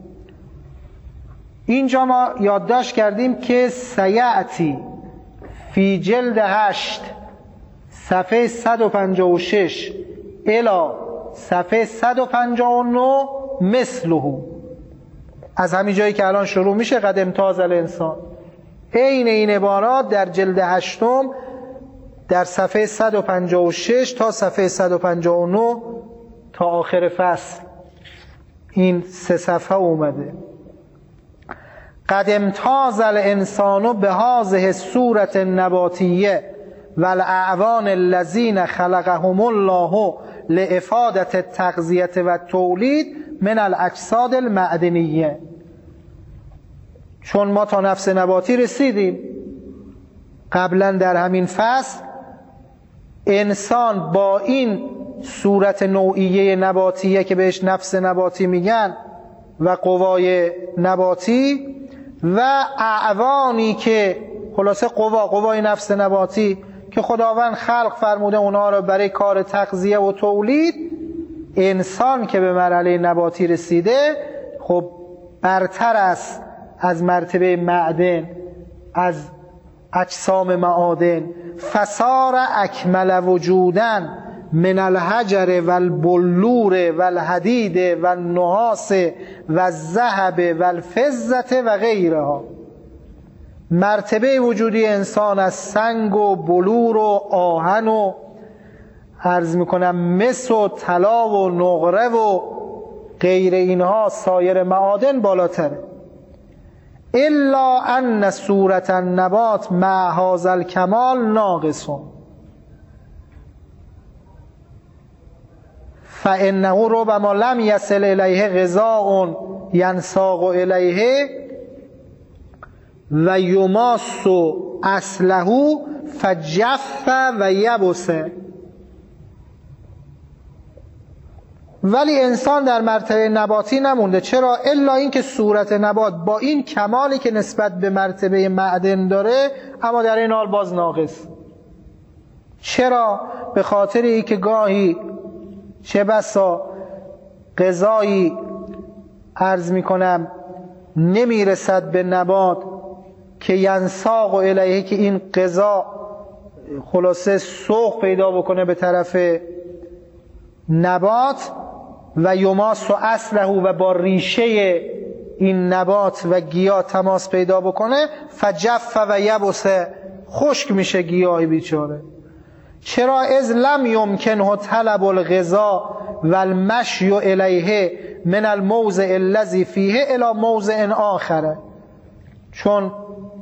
[SPEAKER 1] اینجا ما یادداشت کردیم که سیعتی فی جلد 8 صفحه 156 الی صفحه 159 مثله، از همین جایی که الان شروع میشه قد امتاز الانسان، عین این عبارات در جلد 8 در صفحه 156 تا صفحه 159 تا آخر فصل این 3 صفحه اومده. قد امتاز الانسان بهذه الصورة النباتیه والاعوان الذین خلقهم الله لافادة التغذیه و التولید من الاجساد المعدنیه. چون ما تا نفس نباتی رسیدیم قبلا در همین فصل، انسان با این صورت نوعیه نباتیه که بهش نفس نباتی میگن و قوای نباتی و اعوانی که خلاصه قوای نفس نباتی که خداوند خلق فرموده اونا رو برای کار تغذیه و تولید، انسان که به مرحله نباتی رسیده خب برتر است از مرتبه معدن، از اجسام معادن. فصار اکمل وجودن من الحجر و البلور و الحدید و النحاس و الذهب و الفضة و غیرها. مرتبه وجودی انسان از سنگ و بلور و آهن و عرض میکنم مس و طلا و نقره و غیر اینها سایر معادن بالاتره. الا ان صورت النبات مع هذا الکمال ناقص فانه ربما لم یصل الیه غذاء ینساق الیه و یماس اصله فجف و یبس. ولی انسان در مرتبه نباتی نمونده. چرا؟ الا این که صورت نبات با این کمالی که نسبت به مرتبه معدن داره اما در این حال باز ناقص. چرا؟ به خاطر این که گاهی چه بسا غذایی عرض میکنم نمیرسد به نبات که ینساق الیه، که این غذا خلاصه سوق پیدا بکنه به طرف نبات و یماس و اصله و با ریشه این نبات و گیاه تماس پیدا بکنه، فجف و یبس، خشک میشه گیاه بیچاره. چرا؟ از لم یمکنه طلب الغذا و المشی الیه من الموضع الذی فیه الی موضع آخر. چون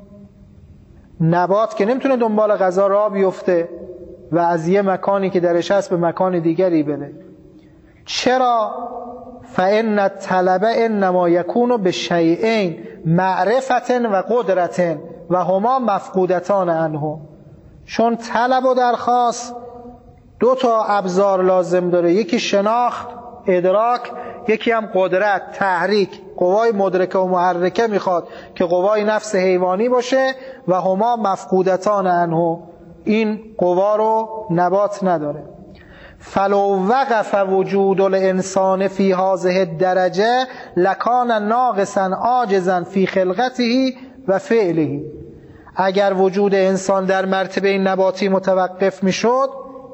[SPEAKER 1] نبات که نمیتونه دنبال غذا راه بیفته و از یه مکانی که درش هست به مکان دیگری بره. چرا؟ فإن الطلب انما یکون بشیئین معرفة و قدرة و هما مفقودتان عنه. چون طلب و درخواست 2 ابزار لازم داره، یکی شناخت ادراک، یکی هم قدرت تحریک، قوای مدرکه و محرکه میخواد که قوای نفس حیوانی باشه و هما مفقودتان عنه. این قوا رو نبات نداره. فلو وقف وجود الانسان فی هذه الدرجه لکان ناقصا عاجزا فی خلقته و فعله. اگر وجود انسان در مرتبه نباتی متوقف میشد،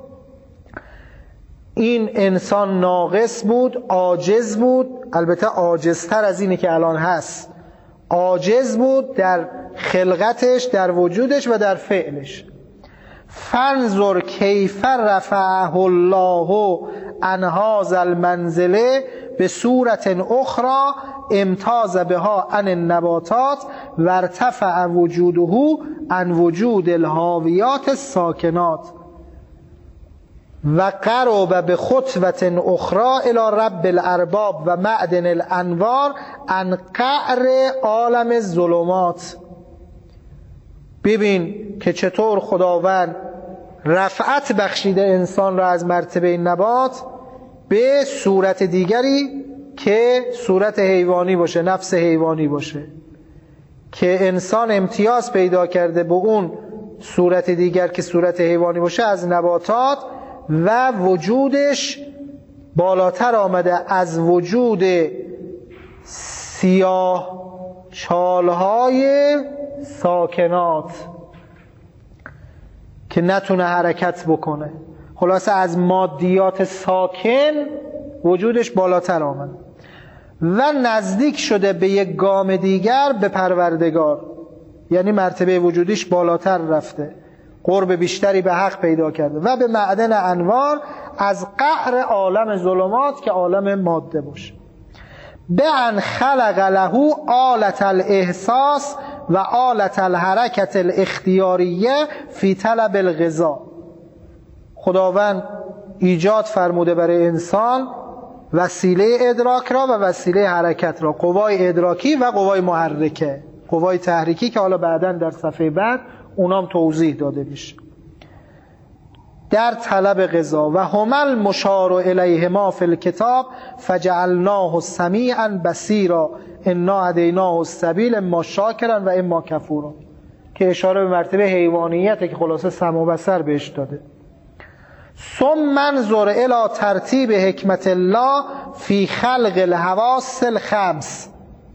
[SPEAKER 1] این انسان ناقص بود، عاجز بود، البته عاجزتر از اینی که الان هست، عاجز بود در خلقتش، در وجودش و در فعلش. فانظر کیف رفعه الله عن هذا المنزله به صورت اخرى امتاز بها عن النباتات و ارتفع وجوده عن وجود الهاویات الساکنات و قرب به خطوة اخرى الى رب الارباب و معدن الانوار عن قعر عالم الظلمات. ببین که چطور خداوند رفعت بخشیده انسان را از مرتبه نبات به صورت دیگری که صورت حیوانی باشه، نفس حیوانی باشه، که انسان امتیاز پیدا کرده به اون صورت دیگر که صورت حیوانی باشه از نباتات و وجودش بالاتر آمده از وجود سیاه چالهای ساکنات که نتونه حرکت بکنه. خلاصه از مادیات ساکن وجودش بالاتر آمده و نزدیک شده به یک گام دیگر به پروردگار، یعنی مرتبه وجودیش بالاتر رفته، قرب بیشتری به حق پیدا کرده و به معدن انوار از قعر عالم ظلمات که عالم ماده باشه. به ان خلق له آلت الاحساس و آلت الحرکت الاختیاریه فی طلب الغذا. خداوند ایجاد فرموده برای انسان وسیله ادراک را و وسیله حرکت را، قوای ادراکی و قوای محرکه، قوای تحریکی که حالا بعداً در صفحه بعد اونام توضیح داده میشه. در طلب غذا و هما المشار الیهما فی الکتاب فجعلناه سمیعا بصیرا انا هدیناه السبیل اما شاکرا و اما کفورا، که اشاره به مرتبه حیوانیته که خلاصه سمع و بصر بهش داده. ثم انظر الی ترتیب حکمت الله فی خلق الحواس الخمس.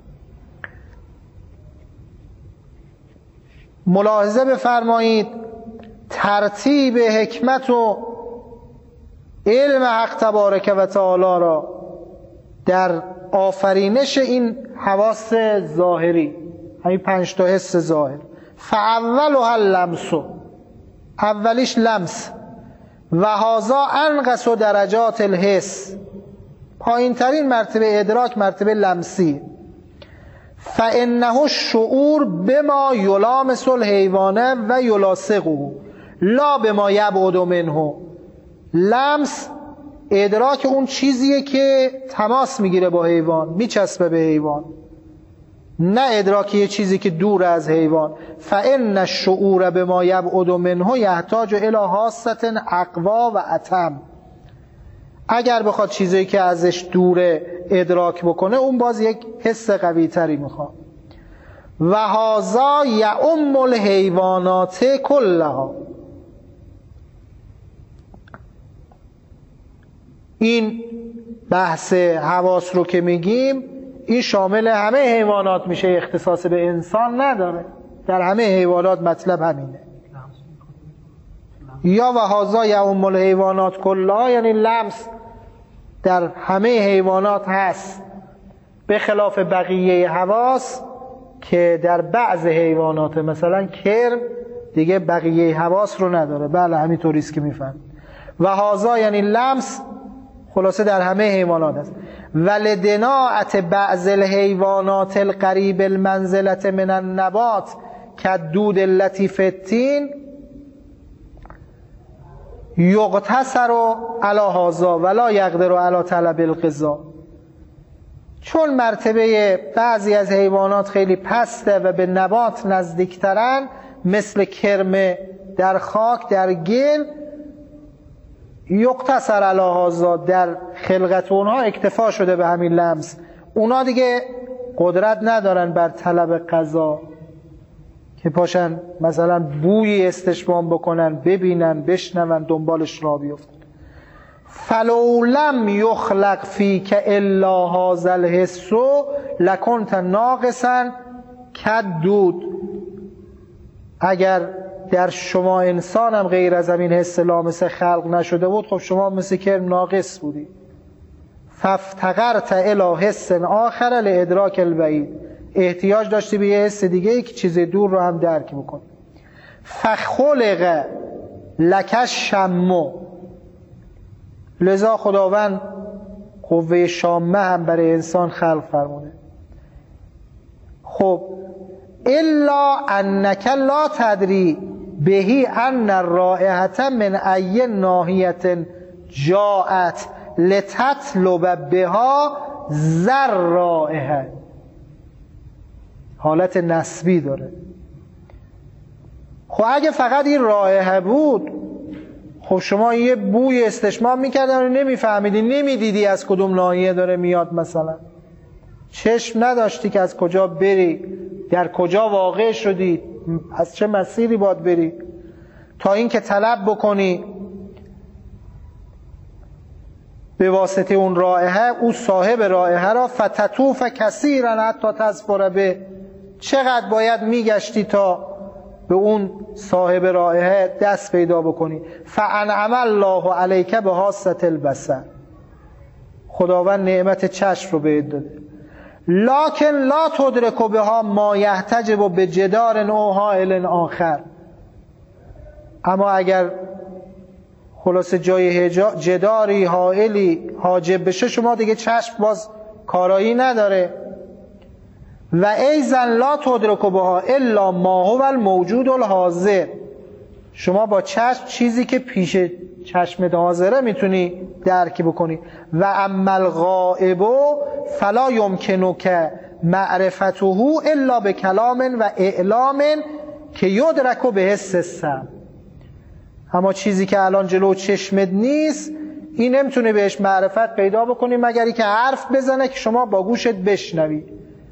[SPEAKER 1] ملاحظه بفرمایید ترتیب حکمت و علم حق تبارک و تعالی را در آفرینش این حواس ظاهری، همین 5 تا حس ظاهر. فاولها اللمس، اولیش لمس، و هذا انقص درجات الحس، پایین ترین مرتبه ادراک مرتبه لمسی. فانه الشعور بما یلامس الحیوان و یلاصقه لا بما یبعد منه. لمس ادراک اون چیزیه که تماس میگیره با حیوان، میچسبه به حیوان، نه ادراک یه چیزی که دور از حیوان. فان الشعور بما یبعد منه یحتاج الی حاسه اقوا و اتم. اگر بخواد چیزی که ازش دوره ادراک بکنه، اون باز یک حس قوی تری میخواد. و هذا یعم الحیوانات کلها. این بحث حواس رو که میگیم این شامل همه حیوانات میشه، اختصاص به انسان نداره، در همه حیوانات مطلب همینه. یا و هذا یعم الحیوانات کلها یعنی لمس در همه حیوانات هست، به خلاف بقیه حواس که در بعض حیوانات، مثلا کرم دیگه بقیه حواس رو نداره. بله همینطوریست که میفهم. و هذا یعنی لمس خلاصه در همه حیوانات هست. ولدناعت بعض الحیوانات القریب المنزلت من النبات کدود اللطیف التین یقتصر علی هذا ولا یقدر علی طلب الغذا. چون مرتبه بعضی از حیوانات خیلی پسته و به نبات نزدیکترن، مثل کرم در خاک، در گل، یقتصر علی هذا، در خلقت اونها اکتفا شده به همین لمس. اونا دیگه قدرت ندارن بر طلب غذا که پاشن مثلا بویی استشمام بکنن، ببینن، بشنون، دنبالش را بیفتن. فلو لم یخلق فیک الا هذا الحس لکنت ناقصا کدود. اگر در شما انسان هم غیر از همین حس لامسه خلق نشده بود، خب شما مثل کرم ناقص بودی. فافتقرت الی حس آخر لادراک البعید، احتیاج داشتی به یه حس دیگه ای که چیز دور رو هم درک بکنی. فخلق لک الشم، لذا خداوند قوه شامه هم برای انسان خلق فرموده. خب الا انک لا تدری بهی ان الرائحة من ای ناحیة جاءت لتطلب بها ذر رائحة، حالت نسبی داره. خب اگه فقط این رائحه بود، خب شما یه بوی استشمام میکردن و نمیفهمیدی، نمیدیدی از کدوم ناحیه داره میاد، مثلا چشم نداشتی که از کجا بری، در کجا واقع شدی، از چه مسیری باید بری، تا این که طلب بکنی به واسطه اون رائحه، او صاحب رائحه را فتطوف کثیرا حتی تظفر به، چقدر باید میگشتی تا به اون صاحب رائحه دست پیدا بکنی. فانعم الله علیک بحاسة البصر، خداوند نعمت چشم رو بهت داده. لکن لا تدرک بها ما یحتجب بجدار او حائل آخر، اما اگر خلاصه جای جداری حائلی حاجب بشه، شما دیگه چشم باز کارایی نداره. و ایضا لا تدرک بها الا ما هو الموجود الحاضر، شما با چشم چیزی که پیش چشمت حاضره میتونی درک بکنی. و اما الغائب فلا یمکنک معرفته الا بکلام و اعلام که یدرک به حس السمع، اما چیزی که الان جلو چشمت نیست، این نمیتونه بهش معرفت پیدا بکنی مگر اینکه حرف بزنه که شما با گوشت بشنوی.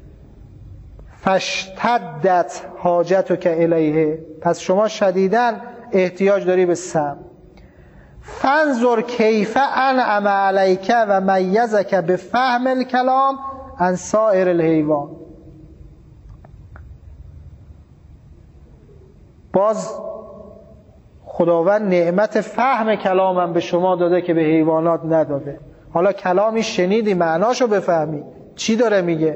[SPEAKER 1] فاشتدت حاجتک الیه، پس شما شدیداً احتیاج داری به سمع. فانظر کیف انعم علیک و میزک بفهم الکلام عن سایر الحیوان، باز خداوند نعمت فهم کلامم به شما داده که به حیوانات نداده. حالا کلامی شنیدی، معناشو بفهمی چی داره میگه.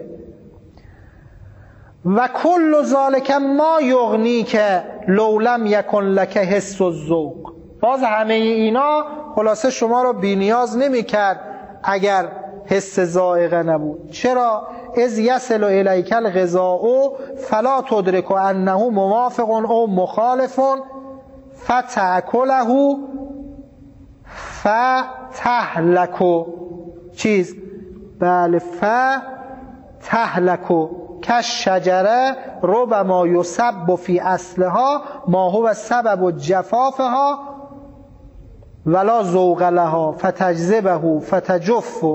[SPEAKER 1] و کل ذالک ما یغنی که لو لم یکن لک حس الذوق، باز همه اینا خلاصه شما رو بی نیاز نمی کرد اگر حس ذائقه نبود. چرا؟ اذ یصل الیک الغذاء فلا تدرک انه موافق او مخالف فتأکله فتهلک چیز بله فتهلک کالشجره ربما یصب فی اصلها ما هو سبب جفافها ولا ذوق لها فتجذبه فتجف،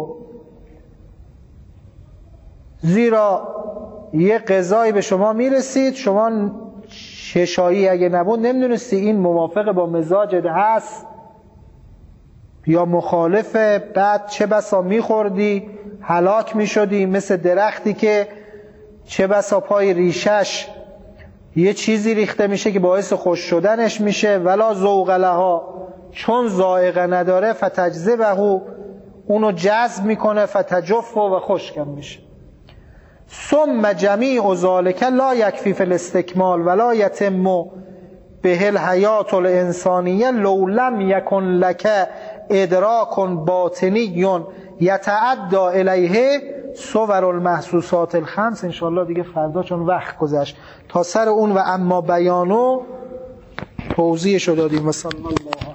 [SPEAKER 1] زیرا یه غذایی به شما میرسید، شما چشایی اگه نبود نمیدونستی این موافق با مزاجت هست یا مخالفه، بعد چه بسا میخوردی هلاک میشدی، مثل درختی که چه بسا پای ریشش یه چیزی ریخته میشه که باعث خوش شدنش میشه. ولا ذوق لها، چون ذائقه نداره، فتجذبه اونو جذب میکنه، فتجف و خشکم میشه. ثم جمیع ذالک لا یکفی فی الاستکمال ولا یتم به الحیات الانسانیه لو لم یکن لک ادراک باطنی یتعدی الیه صور المحسوسات الخمس. انشاءالله دیگه فردا چون وقت گذشت تا سر اون و اما بیانو توضیحشو دادیم. و صلی الله